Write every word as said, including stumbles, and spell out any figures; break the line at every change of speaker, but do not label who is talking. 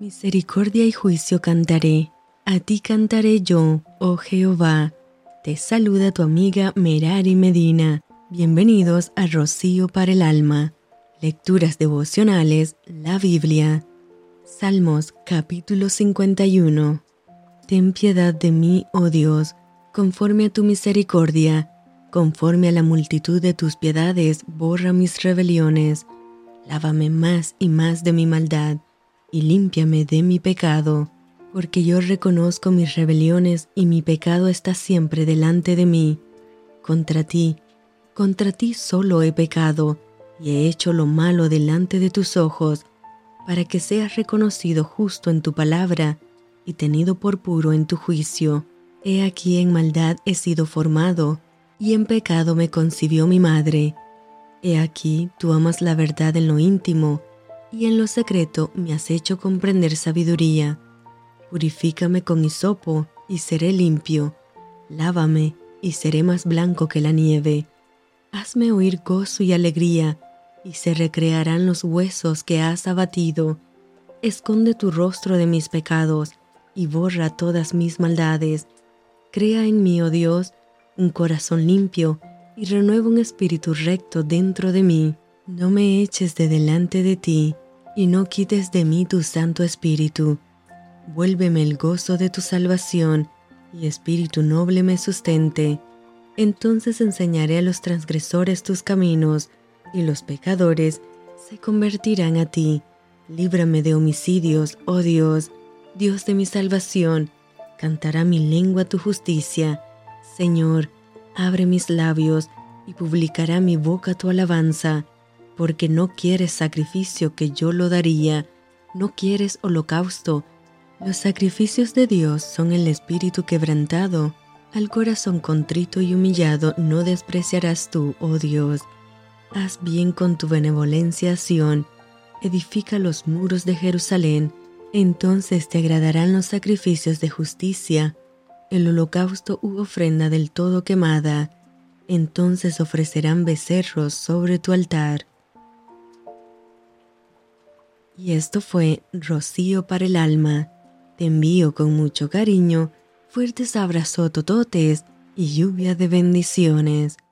Misericordia y juicio cantaré, a ti cantaré yo, oh Jehová. Te saluda tu amiga Merari Medina. Bienvenidos a Rocío para el Alma. Lecturas devocionales, la Biblia. Salmos capítulo cincuenta y uno. Ten piedad de mí, oh Dios, conforme a tu misericordia, conforme a la multitud de tus piedades, borra mis rebeliones. Lávame más y más de mi maldad, y límpiame de mi pecado, porque yo reconozco mis rebeliones y mi pecado está siempre delante de mí. Contra ti, contra ti solo he pecado, y he hecho lo malo delante de tus ojos, para que seas reconocido justo en tu palabra y tenido por puro en tu juicio. He aquí en maldad he sido formado, y en pecado me concibió mi madre. He aquí tú amas la verdad en lo íntimo, y en lo secreto me has hecho comprender sabiduría. Purifícame con hisopo, y seré limpio. Lávame, y seré más blanco que la nieve. Hazme oír gozo y alegría, y se recrearán los huesos que has abatido. Esconde tu rostro de mis pecados, y borra todas mis maldades. Crea en mí, oh Dios, un corazón limpio, y renueva un espíritu recto dentro de mí. No me eches de delante de ti, y no quites de mí tu Santo Espíritu. Vuélveme el gozo de tu salvación, y espíritu noble me sustente. Entonces enseñaré a los transgresores tus caminos, y los pecadores se convertirán a ti. Líbrame de homicidios, oh Dios, Dios de mi salvación. Cantará mi lengua tu justicia. Señor, abre mis labios, y publicará mi boca tu alabanza. Porque no quieres sacrificio que yo lo daría, no quieres holocausto. Los sacrificios de Dios son el espíritu quebrantado. Al corazón contrito y humillado no despreciarás tú, oh Dios. Haz bien con tu benevolencia a Sión, edifica los muros de Jerusalén. Entonces te agradarán los sacrificios de justicia, el holocausto u ofrenda del todo quemada. Entonces ofrecerán becerros sobre tu altar. Y esto fue Rocío para el Alma. Te envío con mucho cariño, fuertes abrazos tototes y lluvia de bendiciones.